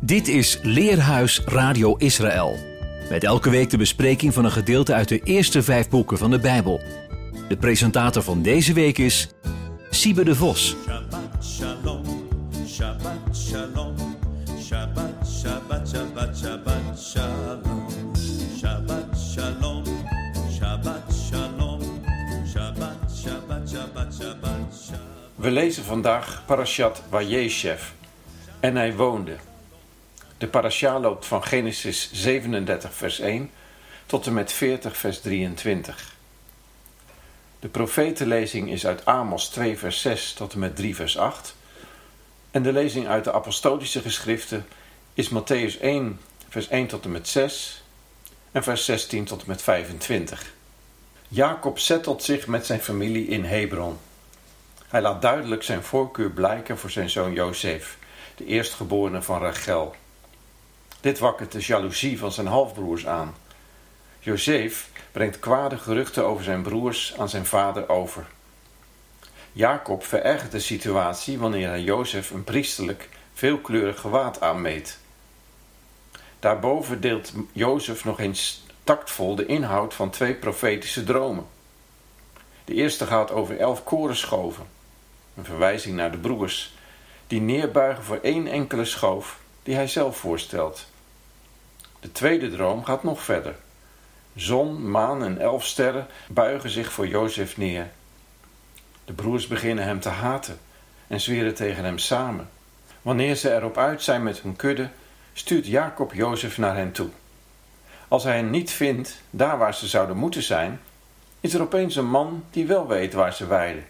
Dit is Leerhuis Radio Israël. Met elke week de bespreking van een gedeelte uit de eerste 5 boeken van de Bijbel. De presentator van deze week is Siebe de Vos. Shabbat shalom, Shabbat shalom, Shabbat, Shabbat, Shabbat, Shabbat shalom, Shabbat shalom, Shabbat shalom, Shabbat, Shabbat, Shabbat, Shabbat shalom. We lezen vandaag Parashat Vayeshev. En hij woonde. De parasha loopt van Genesis 37 vers 1 tot en met 40 vers 23. De profetenlezing is uit Amos 2 vers 6 tot en met 3 vers 8. En de lezing uit de apostolische geschriften is Mattheüs 1 vers 1 tot en met 6 en vers 16 tot en met 25. Jacob zettelt zich met zijn familie in Hebron. Hij laat duidelijk zijn voorkeur blijken voor zijn zoon Jozef, de eerstgeborene van Rachel. Dit wakkert de jaloezie van zijn halfbroers aan. Jozef brengt kwade geruchten over zijn broers aan zijn vader over. Jacob verergert de situatie wanneer hij Jozef een priesterlijk, veelkleurig gewaad aanmeet. Daarboven deelt Jozef nog eens tactvol de inhoud van 2 profetische dromen. De eerste gaat over 11 korenschoven, een verwijzing naar de broers, die neerbuigen voor 1 enkele schoof die hij zelf voorstelt. De tweede droom gaat nog verder. Zon, maan en 11 sterren buigen zich voor Jozef neer. De broers beginnen hem te haten en zweren tegen hem samen. Wanneer ze erop uit zijn met hun kudde, stuurt Jacob Jozef naar hen toe. Als hij hen niet vindt, daar waar ze zouden moeten zijn, is er opeens een man die wel weet waar ze weiden.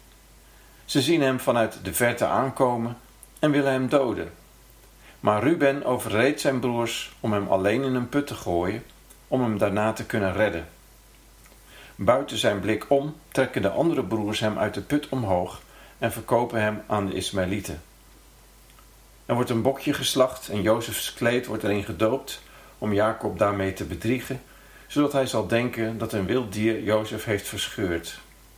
Ze zien hem vanuit de verte aankomen en willen hem doden. Maar Ruben overreedt zijn broers om hem alleen in een put te gooien, om hem daarna te kunnen redden. Buiten zijn blik om trekken de andere broers hem uit de put omhoog en verkopen hem aan de Ismaëlieten. Er wordt een bokje geslacht en Jozefs kleed wordt erin gedoopt om Jacob daarmee te bedriegen, zodat hij zal denken dat een wild dier Jozef heeft verscheurd.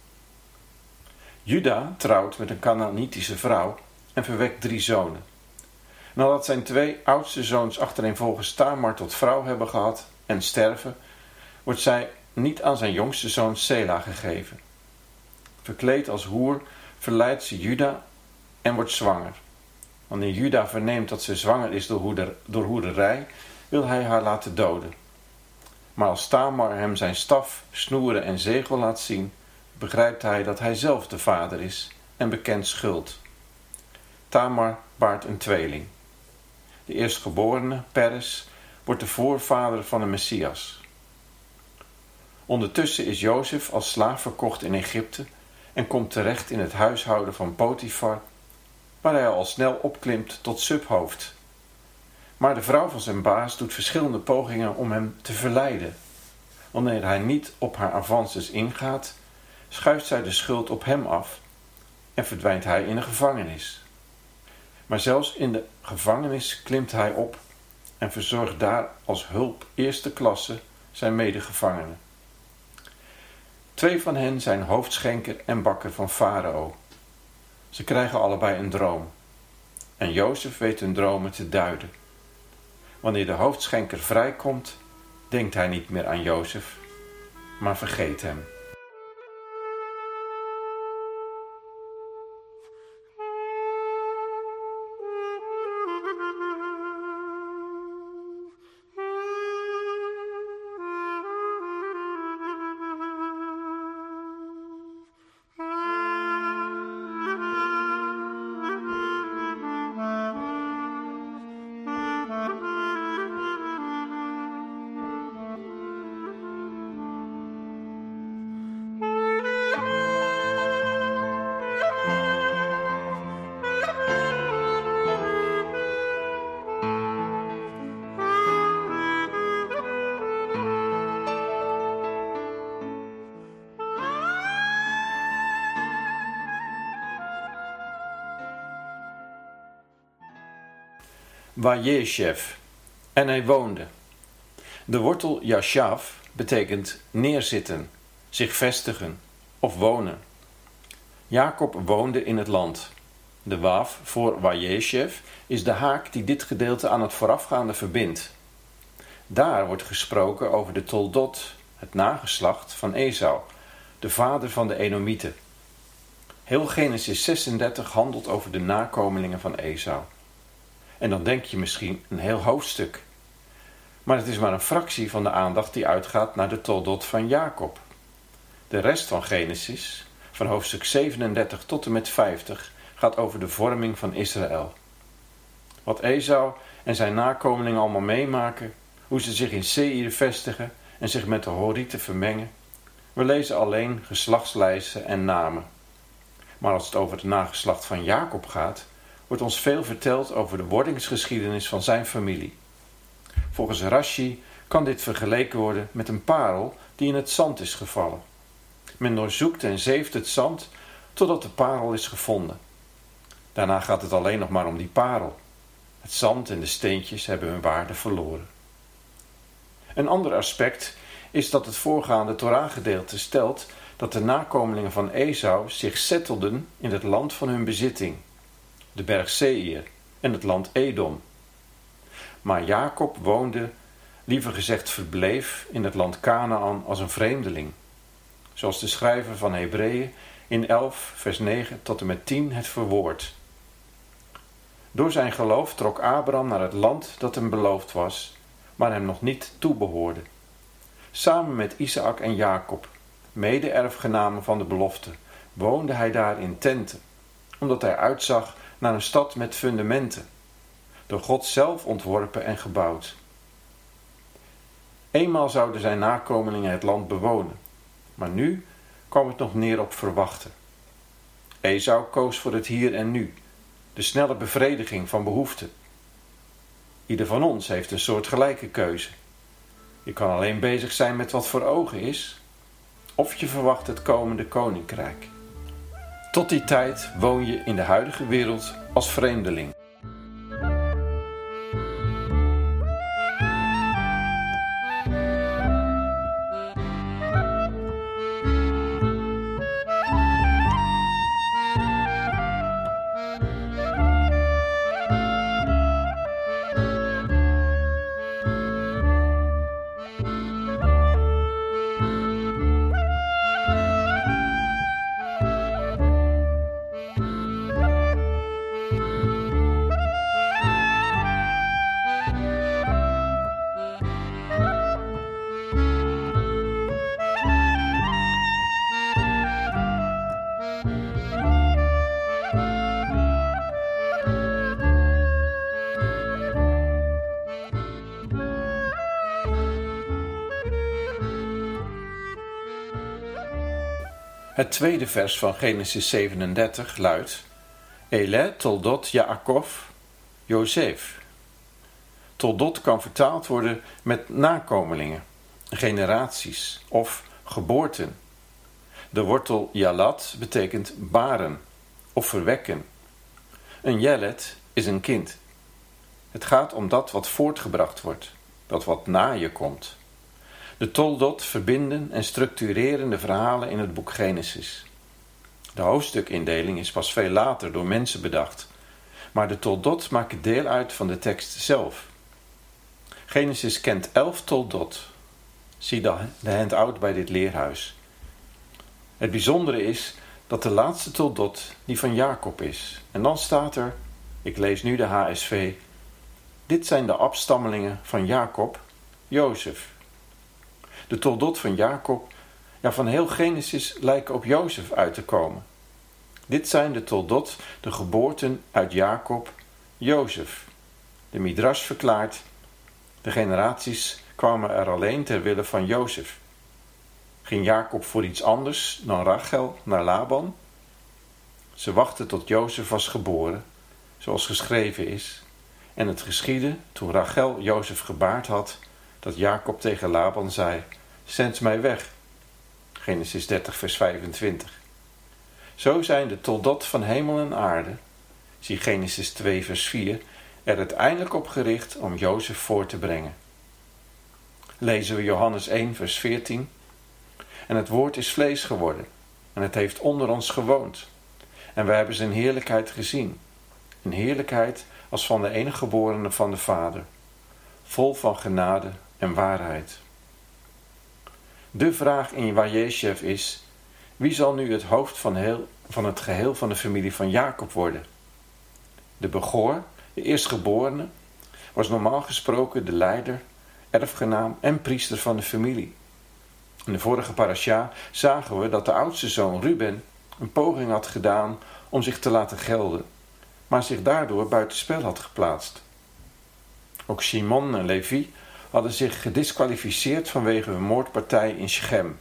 Juda trouwt met een Kanaanitische vrouw en verwekt 3 zonen. Nadat zijn 2 oudste zoons achtereenvolgens Tamar tot vrouw hebben gehad en sterven, wordt zij niet aan zijn jongste zoon Sela gegeven. Verkleed als hoer verleidt ze Juda en wordt zwanger. Wanneer Juda verneemt dat ze zwanger is door hoererij, wil hij haar laten doden. Maar als Tamar hem zijn staf, snoeren en zegel laat zien, begrijpt hij dat hij zelf de vader is en bekent schuld. Tamar baart een tweeling. De eerstgeborene, Peres, wordt de voorvader van de Messias. Ondertussen is Jozef als slaaf verkocht in Egypte en komt terecht in het huishouden van Potifar, waar hij al snel opklimt tot subhoofd. Maar de vrouw van zijn baas doet verschillende pogingen om hem te verleiden. Wanneer hij niet op haar avances ingaat, schuift zij de schuld op hem af en verdwijnt hij in de gevangenis. Maar zelfs in de gevangenis klimt hij op en verzorgt daar als hulp eerste klasse zijn medegevangenen. 2 van hen zijn hoofdschenker en bakker van Farao. Ze krijgen allebei een droom. En Jozef weet hun dromen te duiden. Wanneer de hoofdschenker vrijkomt, denkt hij niet meer aan Jozef, maar vergeet hem. Vayeshev. En hij woonde. De wortel yashav betekent neerzitten, zich vestigen of wonen. Jacob woonde in het land. De waf voor Wajeshev is de haak die dit gedeelte aan het voorafgaande verbindt. Daar wordt gesproken over de Toldot, het nageslacht van Esau, de vader van de Edomieten. Heel Genesis 36 handelt over de nakomelingen van Esau. En dan denk je misschien een heel hoofdstuk. Maar het is maar een fractie van de aandacht die uitgaat naar de Toldot van Jacob. De rest van Genesis, van hoofdstuk 37 tot en met 50, gaat over de vorming van Israël. Wat Esau en zijn nakomelingen allemaal meemaken, hoe ze zich in Seir vestigen en zich met de Horieten vermengen. We lezen alleen geslachtslijsten en namen. Maar als het over het nageslacht van Jacob gaat, wordt ons veel verteld over de wordingsgeschiedenis van zijn familie. Volgens Rashi kan dit vergeleken worden met een parel die in het zand is gevallen. Men doorzoekt en zeeft het zand totdat de parel is gevonden. Daarna gaat het alleen nog maar om die parel. Het zand en de steentjes hebben hun waarde verloren. Een ander aspect is dat het voorgaande Torah-gedeelte stelt dat de nakomelingen van Esau zich settelden in het land van hun bezitting, de berg Seir en het land Edom. Maar Jacob woonde, liever gezegd verbleef, in het land Kanaan als een vreemdeling, zoals de schrijver van Hebreeën in 11 vers 9 tot en met 10 het verwoordt. Door zijn geloof trok Abraham naar het land dat hem beloofd was, maar hem nog niet toebehoorde. Samen met Isaac en Jacob, mede-erfgenamen van de belofte, woonde hij daar in tenten, omdat hij uitzag naar een stad met fundamenten, door God zelf ontworpen en gebouwd. Eenmaal zouden zijn nakomelingen het land bewonen, maar nu kwam het nog neer op verwachten. Esau koos voor het hier en nu, de snelle bevrediging van behoeften. Ieder van ons heeft een soortgelijke keuze. Je kan alleen bezig zijn met wat voor ogen is, of je verwacht het komende koninkrijk. Tot die tijd woon je in de huidige wereld als vreemdeling. Het tweede vers van Genesis 37 luidt: Ele toldot Yaakov Jozef. Toldot kan vertaald worden met nakomelingen, generaties of geboorten. De wortel Yalat betekent baren of verwekken. Een Jelet is een kind. Het gaat om dat wat voortgebracht wordt, dat wat na je komt. De Toldot verbinden en structureren de verhalen in het boek Genesis. De hoofdstukindeling is pas veel later door mensen bedacht, maar de Toldot maken deel uit van de tekst zelf. Genesis kent 11 Toldot. Zie de handout bij dit leerhuis. Het bijzondere is dat de laatste Toldot die van Jacob is. En dan staat er, ik lees nu de HSV, dit zijn de afstammelingen van Jacob, Jozef. De Toldot van Jacob, ja van heel Genesis, lijken op Jozef uit te komen. Dit zijn de Toldot, de geboorten uit Jacob, Jozef. De Midrash verklaart, de generaties kwamen er alleen ter wille van Jozef. Ging Jacob voor iets anders dan Rachel naar Laban? Ze wachtten tot Jozef was geboren, zoals geschreven is. En het geschiedde, toen Rachel Jozef gebaard had, dat Jacob tegen Laban zei, zend mij weg. Genesis 30 vers 25. Zo zijn de Toldot van hemel en aarde, zie Genesis 2 vers 4, er uiteindelijk op gericht om Jozef voor te brengen. Lezen we Johannes 1 vers 14. En het woord is vlees geworden, en het heeft onder ons gewoond. en wij hebben zijn heerlijkheid gezien. Een heerlijkheid als van de enige geborene van de Vader, vol van genade en waarheid. De vraag in Wajesjev is: wie zal nu het hoofd van het geheel van de familie van Jacob worden? De Begoor, de eerstgeborene, was normaal gesproken de leider, erfgenaam en priester van de familie. In de vorige parasha zagen we dat de oudste zoon Ruben een poging had gedaan om zich te laten gelden, maar zich daardoor buitenspel had geplaatst. Ook Shimon en Levi hadden zich gediskwalificeerd vanwege een moordpartij in Shechem.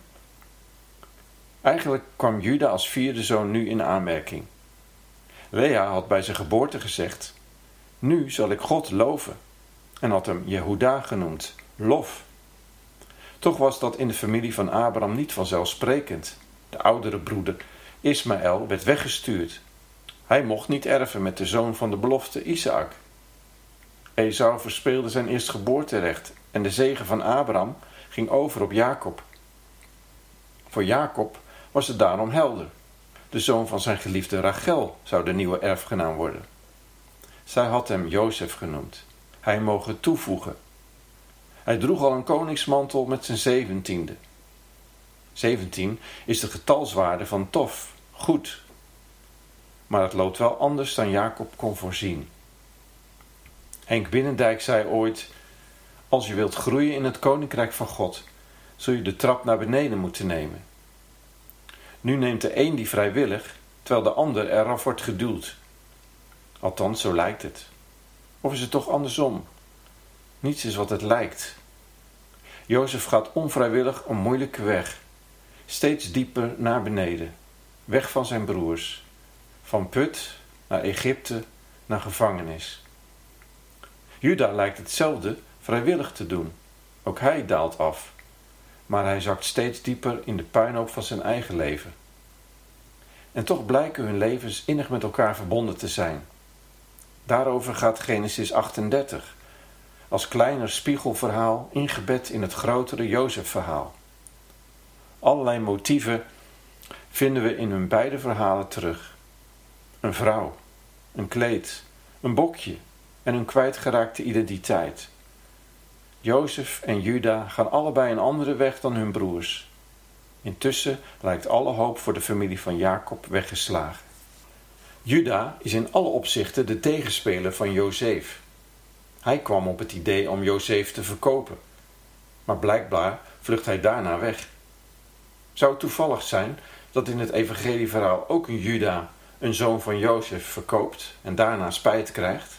Eigenlijk kwam Juda als vierde zoon nu in aanmerking. Lea had bij zijn geboorte gezegd: nu zal ik God loven, en had hem Jehuda genoemd, lof. Toch was dat in de familie van Abraham niet vanzelfsprekend. De oudere broeder Ismaël werd weggestuurd. Hij mocht niet erven met de zoon van de belofte Isaac. Esau verspeelde zijn eerstgeboorterecht en de zegen van Abraham ging over op Jacob. Voor Jacob was het daarom helder. De zoon van zijn geliefde Rachel zou de nieuwe erfgenaam worden. Zij had hem Jozef genoemd. Hij mogen toevoegen. Hij droeg al een koningsmantel met zijn 17e. 17 is de getalswaarde van tof, goed. Maar het loopt wel anders dan Jacob kon voorzien. Henk Binnendijk zei ooit: als je wilt groeien in het koninkrijk van God, zul je de trap naar beneden moeten nemen. Nu neemt de een die vrijwillig, terwijl de ander eraf wordt geduwd. Althans, zo lijkt het. Of is het toch andersom? Niets is wat het lijkt. Jozef gaat onvrijwillig een moeilijke weg, steeds dieper naar beneden, weg van zijn broers, van put naar Egypte, naar gevangenis. Juda lijkt hetzelfde vrijwillig te doen. Ook hij daalt af, maar hij zakt steeds dieper in de puinhoop van zijn eigen leven. En toch blijken hun levens innig met elkaar verbonden te zijn. Daarover gaat Genesis 38, als kleiner spiegelverhaal ingebed in het grotere Jozef-verhaal. Allerlei motieven vinden we in hun beide verhalen terug. Een vrouw, een kleed, een bokje en een kwijtgeraakte identiteit. Jozef en Juda gaan allebei een andere weg dan hun broers. Intussen lijkt alle hoop voor de familie van Jacob weggeslagen. Juda is in alle opzichten de tegenspeler van Jozef. Hij kwam op het idee om Jozef te verkopen, maar blijkbaar vlucht hij daarna weg. Zou het toevallig zijn dat in het evangelieverhaal ook een Juda een zoon van Jozef verkoopt en daarna spijt krijgt?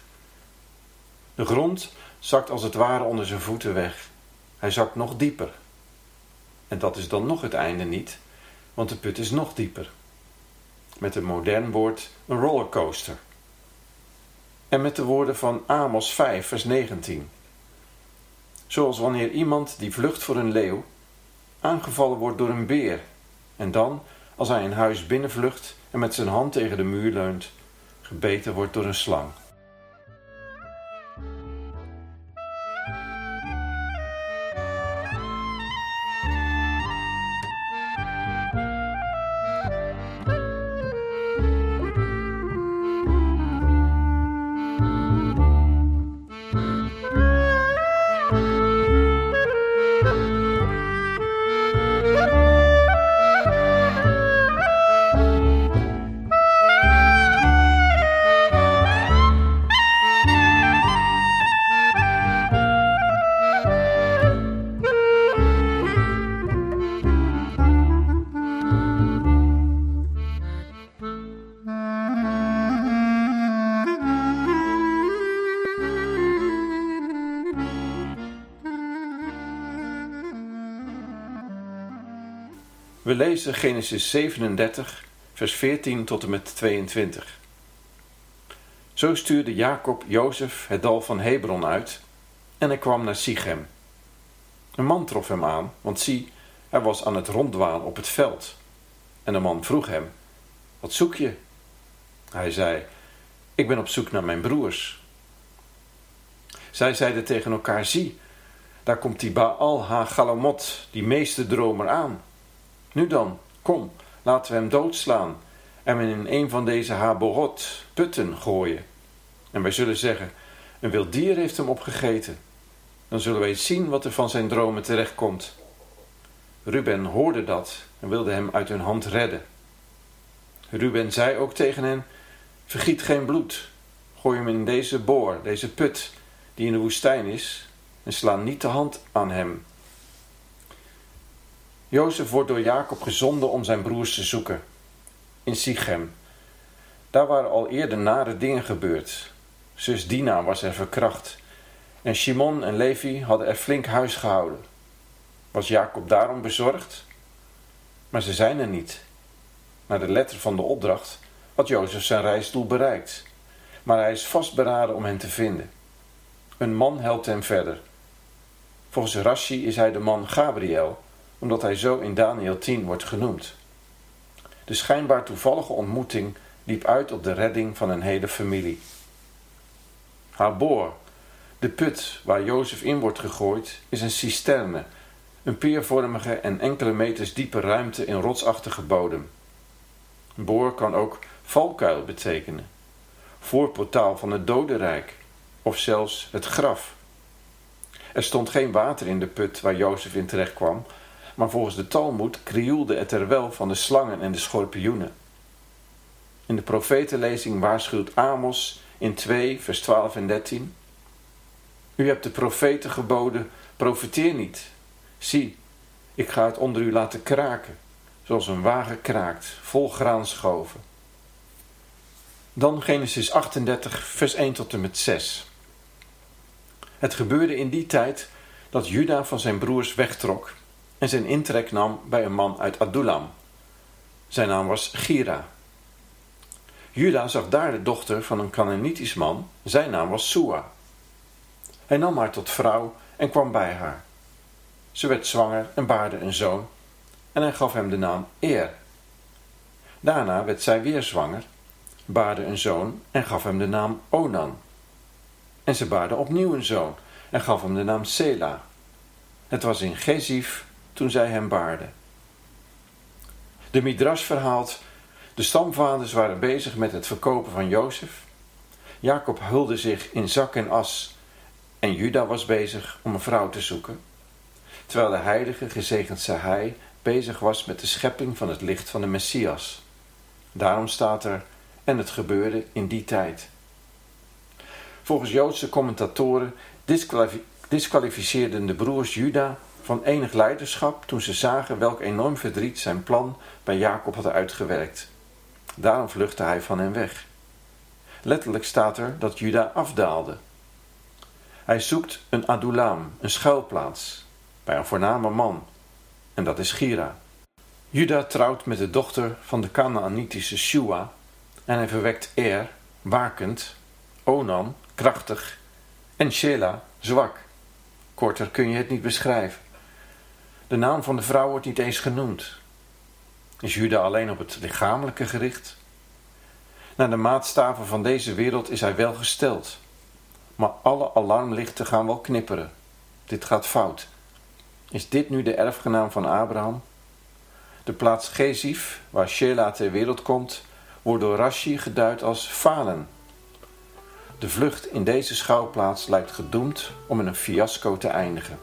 De grond zakt als het ware onder zijn voeten weg. Hij zakt nog dieper. En dat is dan nog het einde niet, want de put is nog dieper. Met een modern woord een rollercoaster. En met de woorden van Amos 5 vers 19. Zoals wanneer iemand die vlucht voor een leeuw aangevallen wordt door een beer en dan, als hij een huis binnenvlucht en met zijn hand tegen de muur leunt, gebeten wordt door een slang. We lezen Genesis 37, vers 14 tot en met 22. Zo stuurde Jacob Jozef het dal van Hebron uit en hij kwam naar Sichem. Een man trof hem aan, want zie, hij was aan het ronddwalen op het veld. En de man vroeg hem: wat zoek je? Hij zei: ik ben op zoek naar mijn broers. Zij zeiden tegen elkaar: zie, daar komt die Baal ha-Galamot, die meesterdromer aan. Nu dan, kom, laten we hem doodslaan en hem in een van deze Haborot, putten, gooien. En wij zullen zeggen, een wild dier heeft hem opgegeten. Dan zullen wij zien wat er van zijn dromen terechtkomt. Ruben hoorde dat en wilde hem uit hun hand redden. Ruben zei ook tegen hen, vergiet geen bloed. Gooi hem in deze boor, deze put, die in de woestijn is, en sla niet de hand aan hem. Jozef wordt door Jacob gezonden om zijn broers te zoeken. In Sichem. Daar waren al eerder nare dingen gebeurd. Zus Dina was er verkracht. En Shimon en Levi hadden er flink huis gehouden. Was Jacob daarom bezorgd? Maar ze zijn er niet. Naar de letter van de opdracht had Jozef zijn reisdoel bereikt. Maar hij is vastberaden om hen te vinden. Een man helpt hem verder. Volgens Rashi is hij de man Gabriel, omdat hij zo in Daniel 10 wordt genoemd. De schijnbaar toevallige ontmoeting liep uit op de redding van een hele familie. Habor, de put waar Jozef in wordt gegooid, is een cisterne, een peervormige en enkele meters diepe ruimte in rotsachtige bodem. Boor kan ook valkuil betekenen, voorportaal van het dodenrijk of zelfs het graf. Er stond geen water in de put waar Jozef in terecht kwam, maar volgens de Talmoed krioelde het er wel van de slangen en de schorpioenen. In de profetenlezing waarschuwt Amos in 2 vers 12 en 13. U hebt de profeten geboden, profeteer niet. Zie, ik ga het onder u laten kraken, zoals een wagen kraakt, vol graanschoven. Dan Genesis 38 vers 1 tot en met 6. Het gebeurde in die tijd dat Juda van zijn broers wegtrok en zijn intrek nam bij een man uit Adullam. Zijn naam was Gira. Juda zag daar de dochter van een Canaanitisch man, zijn naam was Sua. Hij nam haar tot vrouw en kwam bij haar. Ze werd zwanger en baarde een zoon en hij gaf hem de naam Er. Daarna werd zij weer zwanger, baarde een zoon en gaf hem de naam Onan. En ze baarde opnieuw een zoon en gaf hem de naam Sela. Het was in Gezif toen zij hem baarde. De Midrash verhaalt, de stamvaders waren bezig met het verkopen van Jozef. Jacob hulde zich in zak en as en Juda was bezig om een vrouw te zoeken, terwijl de heilige, gezegend zij hij, bezig was met de schepping van het licht van de Messias. Daarom staat er, en het gebeurde in die tijd. Volgens Joodse commentatoren disqualificeerden de broers Juda van enig leiderschap toen ze zagen welk enorm verdriet zijn plan bij Jacob had uitgewerkt. Daarom vluchtte hij van hen weg. Letterlijk staat er dat Juda afdaalde. Hij zoekt een Adullam, een schuilplaats, bij een voorname man, en dat is Gira. Juda trouwt met de dochter van de Canaanitische Shua en hij verwekt Er, wakend, Onan, krachtig en Shela, zwak. Korter kun je het niet beschrijven. De naam van de vrouw wordt niet eens genoemd. Is Juda alleen op het lichamelijke gericht? Naar de maatstaven van deze wereld is hij wel gesteld. Maar alle alarmlichten gaan wel knipperen. Dit gaat fout. Is dit nu de erfgenaam van Abraham? De plaats Gezif, waar Shela ter wereld komt, wordt door Rashi geduid als falen. De vlucht in deze schouwplaats lijkt gedoemd om in een fiasco te eindigen.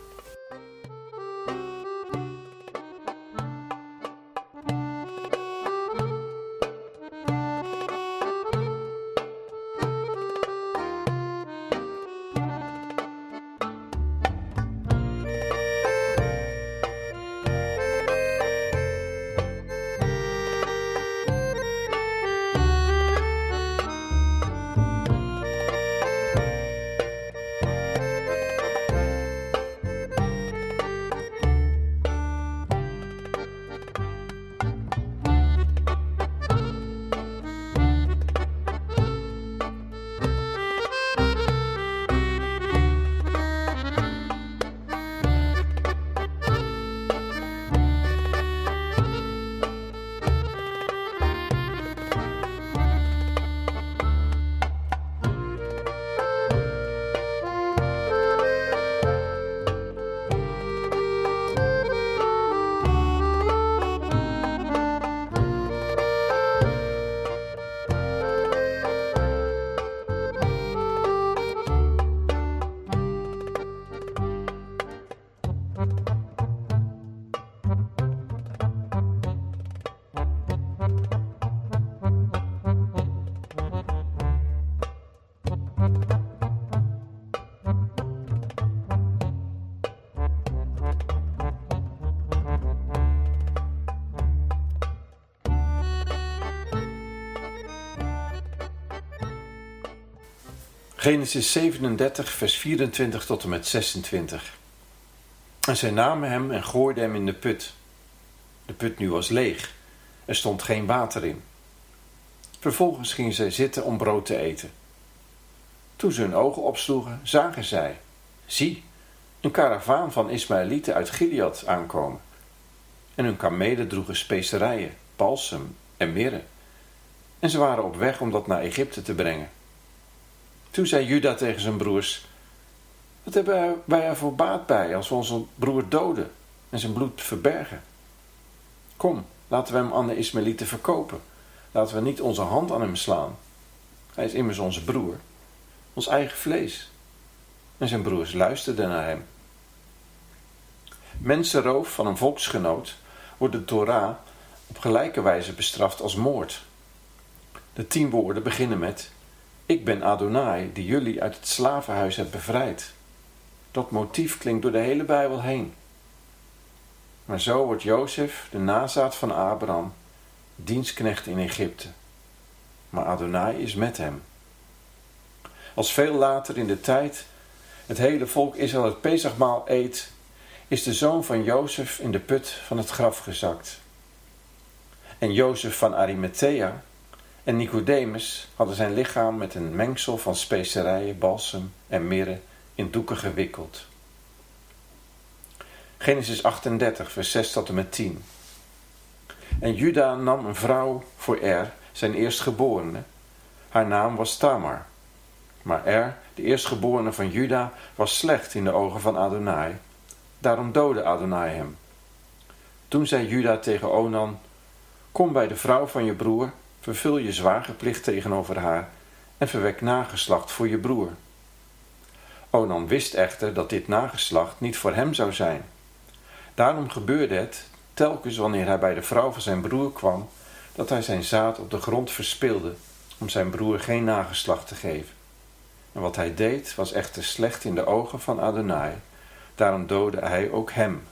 Genesis 37, vers 24 tot en met 26. En zij namen hem en gooiden hem in de put. De put nu was leeg. Er stond geen water in. Vervolgens gingen zij zitten om brood te eten. Toen ze hun ogen opsloegen, zagen zij, zie, een karavaan van Ismaëlieten uit Gilead aankomen. En hun kamelen droegen specerijen, balsem en mirre. En ze waren op weg om dat naar Egypte te brengen. Toen zei Juda tegen zijn broers, wat hebben wij er voor baat bij als we onze broer doden en zijn bloed verbergen? Kom, laten we hem aan de Ismaëlieten verkopen. Laten we niet onze hand aan hem slaan. Hij is immers onze broer, ons eigen vlees. En zijn broers luisterden naar hem. Mensenroof van een volksgenoot wordt de Torah op gelijke wijze bestraft als moord. De 10 woorden beginnen met, ik ben Adonai die jullie uit het slavenhuis heb bevrijd. Dat motief klinkt door de hele Bijbel heen. Maar zo wordt Jozef, de nazaat van Abraham, dienstknecht in Egypte. Maar Adonai is met hem. Als veel later in de tijd het hele volk Israël het Pesachmaal eet, is de zoon van Jozef in de put van het graf gezakt. En Jozef van Arimathea en Nicodemus hadden zijn lichaam met een mengsel van specerijen, balsem en mirre in doeken gewikkeld. Genesis 38, vers 6 tot en met 10. En Juda nam een vrouw voor zijn eerstgeborene. Haar naam was Tamar. Maar de eerstgeborene van Juda, was slecht in de ogen van Adonai. Daarom doodde Adonai hem. Toen zei Juda tegen Onan, kom bij de vrouw van je broer, vervul je zwagerplicht tegenover haar en verwek nageslacht voor je broer. Onan wist echter dat dit nageslacht niet voor hem zou zijn. Daarom gebeurde het, telkens wanneer hij bij de vrouw van zijn broer kwam, dat hij zijn zaad op de grond verspilde, om zijn broer geen nageslacht te geven. En wat hij deed, was echter slecht in de ogen van Adonai. Daarom doodde hij ook hem.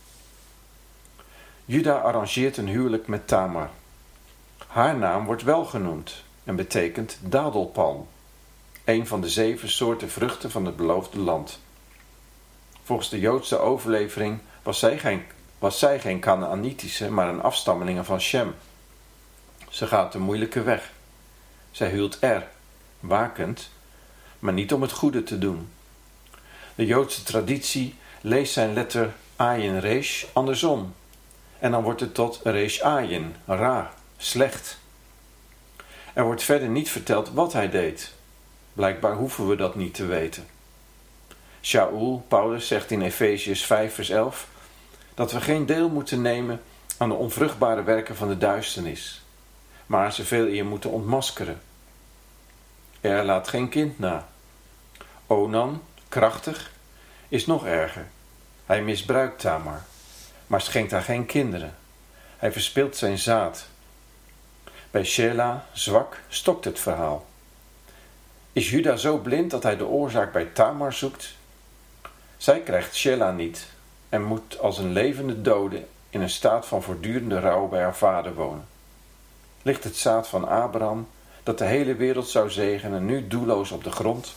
Juda arrangeert een huwelijk met Tamar. Haar naam wordt wel genoemd en betekent dadelpalm, een van de 7 soorten vruchten van het beloofde land. Volgens de Joodse overlevering was zij geen Kanaanitische, maar een afstammeling van Shem. Ze gaat de moeilijke weg. Zij huwt wakend, maar niet om het goede te doen. De Joodse traditie leest zijn letter Ayin Resh andersom. En dan wordt het tot Resh Ayin, ra, slecht. Er wordt verder niet verteld wat hij deed. Blijkbaar hoeven we dat niet te weten. Shaul, Paulus, zegt in Efesiërs 5 vers 11... dat we geen deel moeten nemen aan de onvruchtbare werken van de duisternis, maar ze veel eer moeten ontmaskeren. Laat geen kind na. Onan, krachtig, is nog erger. Hij misbruikt Tamar, maar schenkt haar geen kinderen. Hij verspilt zijn zaad. Bij Shela, zwak, stokt het verhaal. Is Juda zo blind dat hij de oorzaak bij Tamar zoekt? Zij krijgt Shela niet en moet als een levende dode in een staat van voortdurende rouw bij haar vader wonen. Ligt het zaad van Abraham, dat de hele wereld zou zegenen, nu doelloos op de grond?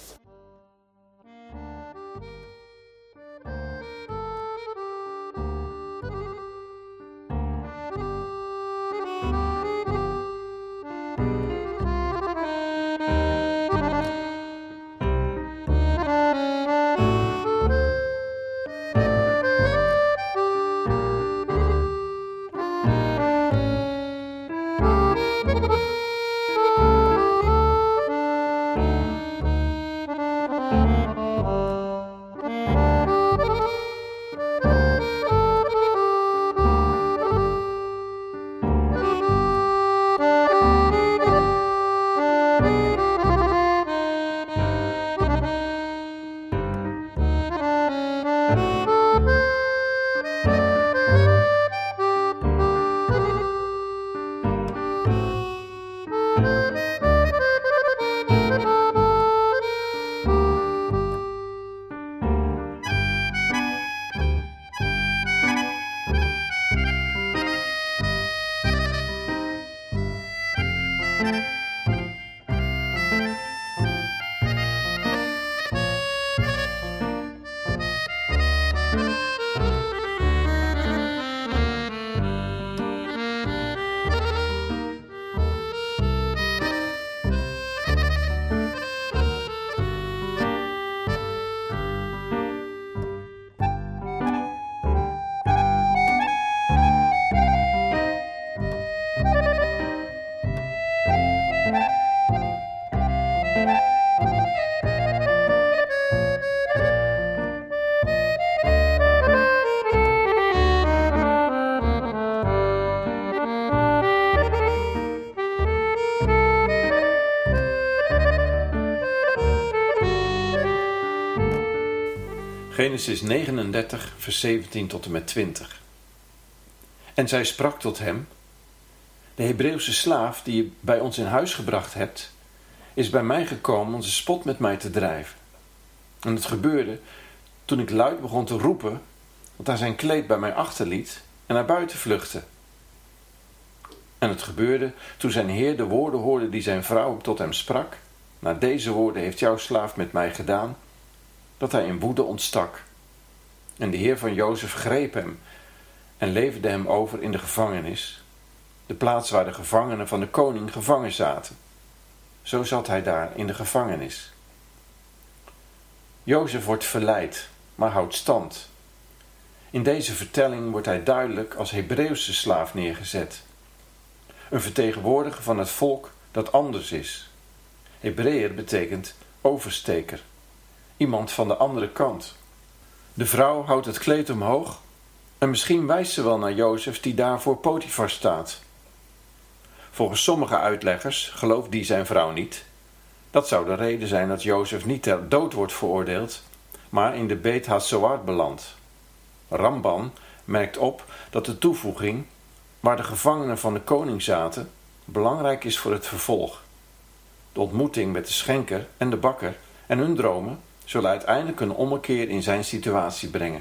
Genesis 39, vers 17 tot en met 20. En zij sprak tot hem: de Hebreeuwse slaaf die je bij ons in huis gebracht hebt, is bij mij gekomen om zijn spot met mij te drijven. En het gebeurde toen ik luid begon te roepen, dat hij zijn kleed bij mij achterliet en naar buiten vluchtte. En het gebeurde toen zijn heer de woorden hoorde die zijn vrouw tot hem sprak: naar deze woorden heeft jouw slaaf met mij gedaan, dat hij in woede ontstak. En de heer van Jozef greep hem en leverde hem over in de gevangenis, de plaats waar de gevangenen van de koning gevangen zaten. Zo zat hij daar in de gevangenis. Jozef wordt verleid, maar houdt stand. In deze vertelling wordt hij duidelijk als Hebreeuwse slaaf neergezet. Een vertegenwoordiger van het volk dat anders is. Hebreeër betekent oversteker. Iemand van de andere kant. De vrouw houdt het kleed omhoog en misschien wijst ze wel naar Jozef die daar voor Potifar staat. Volgens sommige uitleggers gelooft die zijn vrouw niet. Dat zou de reden zijn dat Jozef niet ter dood wordt veroordeeld, maar in de Beit HaSoar belandt. Ramban merkt op dat de toevoeging, waar de gevangenen van de koning zaten, belangrijk is voor het vervolg. De ontmoeting met de schenker en de bakker en hun dromen zullen uiteindelijk een ommekeer in zijn situatie brengen.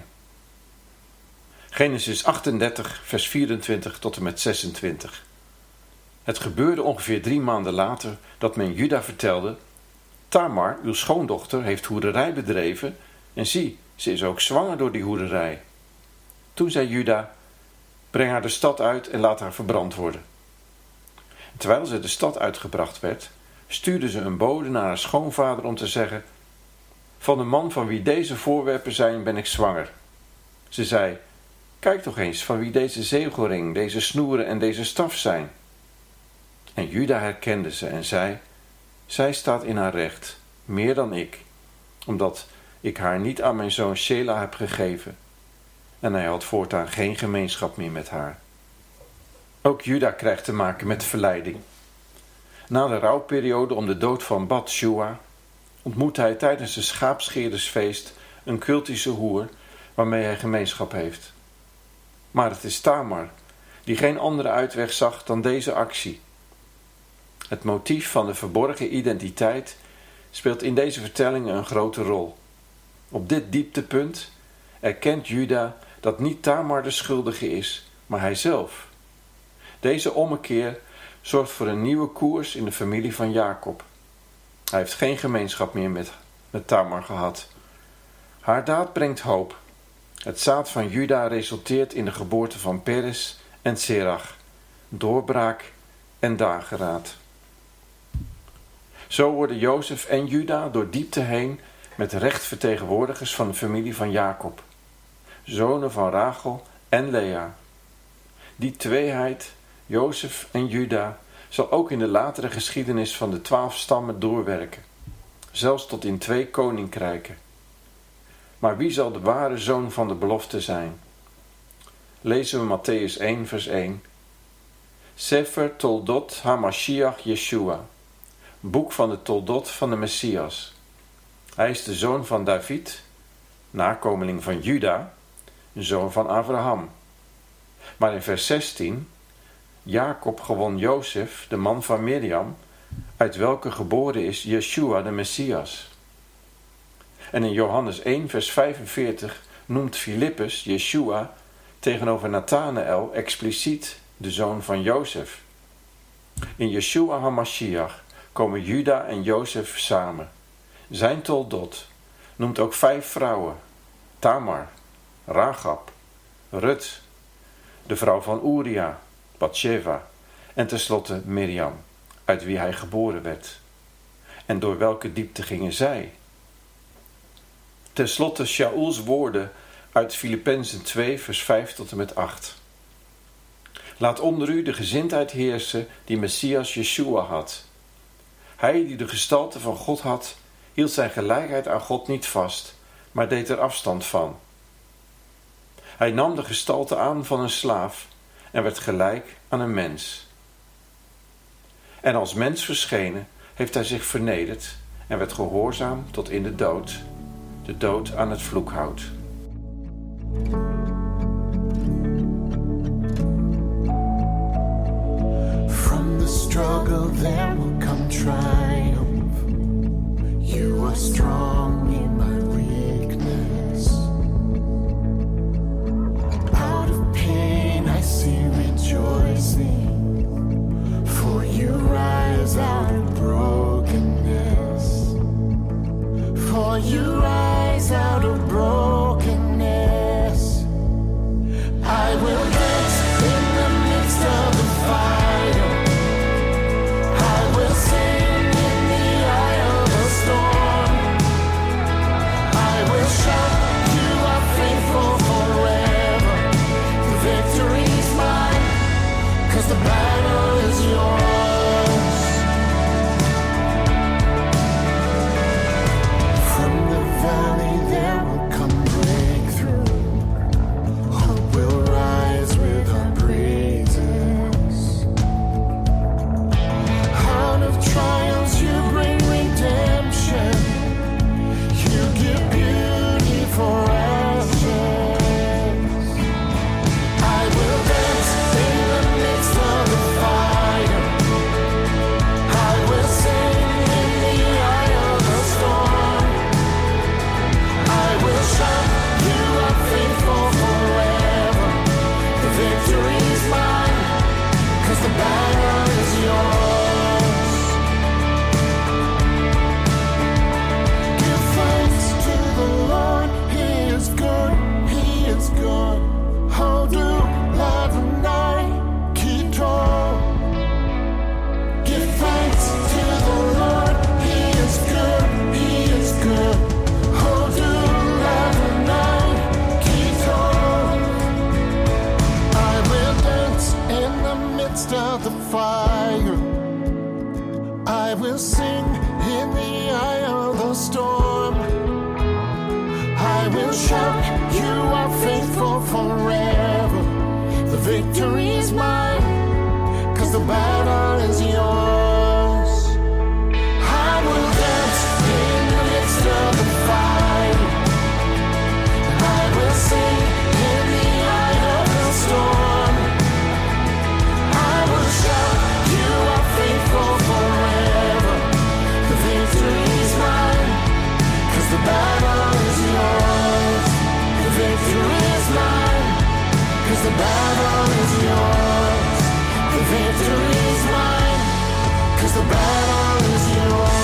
Genesis 38, vers 24 tot en met 26. Het gebeurde ongeveer 3 maanden later dat men Juda vertelde: Tamar, uw schoondochter, heeft hoererij bedreven en zie, ze is ook zwanger door die hoererij. Toen zei Juda: breng haar de stad uit en laat haar verbrand worden. En terwijl ze de stad uitgebracht werd, stuurde ze een bode naar haar schoonvader om te zeggen: van de man van wie deze voorwerpen zijn, ben ik zwanger. Ze zei: kijk toch eens van wie deze zegelring, deze snoeren en deze staf zijn. En Juda herkende ze en zei: zij staat in haar recht, meer dan ik, omdat ik haar niet aan mijn zoon Shela heb gegeven. En hij had voortaan geen gemeenschap meer met haar. Ook Juda krijgt te maken met verleiding. Na de rouwperiode om de dood van Bat-shua ontmoet hij tijdens de schaapscheerdersfeest een cultische hoer waarmee hij gemeenschap heeft. Maar het is Tamar die geen andere uitweg zag dan deze actie. Het motief van de verborgen identiteit speelt in deze vertelling een grote rol. Op dit dieptepunt erkent Juda dat niet Tamar de schuldige is, maar hijzelf. Deze ommekeer zorgt voor een nieuwe koers in de familie van Jacob. Hij heeft geen gemeenschap meer met Tamar gehad. Haar daad brengt hoop. Het zaad van Juda resulteert in de geboorte van Peres en Serach, doorbraak en dageraad. Zo worden Jozef en Juda door diepte heen met recht vertegenwoordigers van de familie van Jacob, zonen van Rachel en Lea. Die tweeheid, Jozef en Juda, zal ook in de latere geschiedenis van de 12 stammen doorwerken, zelfs tot in 2 koninkrijken. Maar wie zal de ware zoon van de belofte zijn? Lezen we Mattheüs 1, vers 1. Sefer Toldot HaMashiach Yeshua, boek van de Toldot van de Messias. Hij is de zoon van David, nakomeling van Juda, zoon van Abraham. Maar in vers 16, Jacob gewon Jozef, de man van Mirjam, uit welke geboren is Yeshua de Messias. En in Johannes 1 vers 45 noemt Filippus Yeshua tegenover Nathanael expliciet de zoon van Jozef. In Yeshua HaMashiach komen Juda en Jozef samen. Zijn toldot noemt ook 5 vrouwen: Tamar, Rachab, Rut, de vrouw van Uria, Batsheva en tenslotte Mirjam, uit wie hij geboren werd. En door welke diepte gingen zij? Ten slotte Shaul's woorden uit Filippenzen 2 vers 5 tot en met 8. Laat onder u de gezindheid heersen die Messias Yeshua had. Hij die de gestalte van God had, hield zijn gelijkheid aan God niet vast, maar deed er afstand van. Hij nam de gestalte aan van een slaaf en werd gelijk aan een mens. En als mens verschenen heeft hij zich vernederd en werd gehoorzaam tot in de dood, de dood aan het vloekhout. From the struggle there will come triumph. You are strong in my weakness. Out of pain I see rejoicing. For you rise out of brokenness. For you rise out of brokenness. I will dance in the midst of the fire. I will sing in the eye of the storm. I will shout, you are faithful forever. The victory's mine, 'cause the battle is yours. From the valley there will come breakthrough. Hope will rise with our praises. Out of trials you bring redemption. You give beauty for ashes. I will dance in the midst of the fire. I will sing in the eye of the storm. I will shout, you are faithful forever. The victory's mine, 'cause the battle is yours. Give thanks to the Lord, He is good, He is good. Hodu Ladonai Kito. Give thanks to the Lord, He is good, He is good. Hodu Ladonai Kito. I will dance in the midst of the fire. I will sing in the eye of the storm. I will shout, you are faithful forever. The victory is mine, 'cause the battle is yours. I will dance in the midst of the fire. I will sing in the eye of the storm. I will shout, you are faithful forever. The victory is mine, 'cause the battle is yours. The victory is mine, 'cause the battle is yours. The victory is mine, 'cause the battle is yours.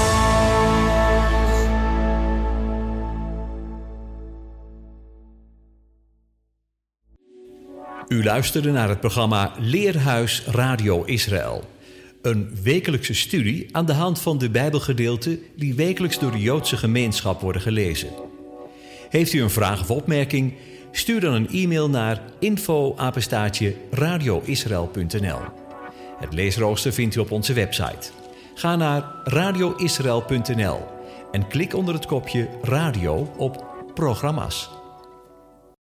U luisterde naar het programma Leerhuis Radio Israël. Een wekelijkse studie aan de hand van de Bijbelgedeelten die wekelijks door de Joodse gemeenschap worden gelezen. Heeft u een vraag of opmerking? Stuur dan een e-mail naar info@radioisrael.nl. Het leesrooster vindt u op onze website. Ga naar radioisrael.nl en klik onder het kopje Radio op Programma's.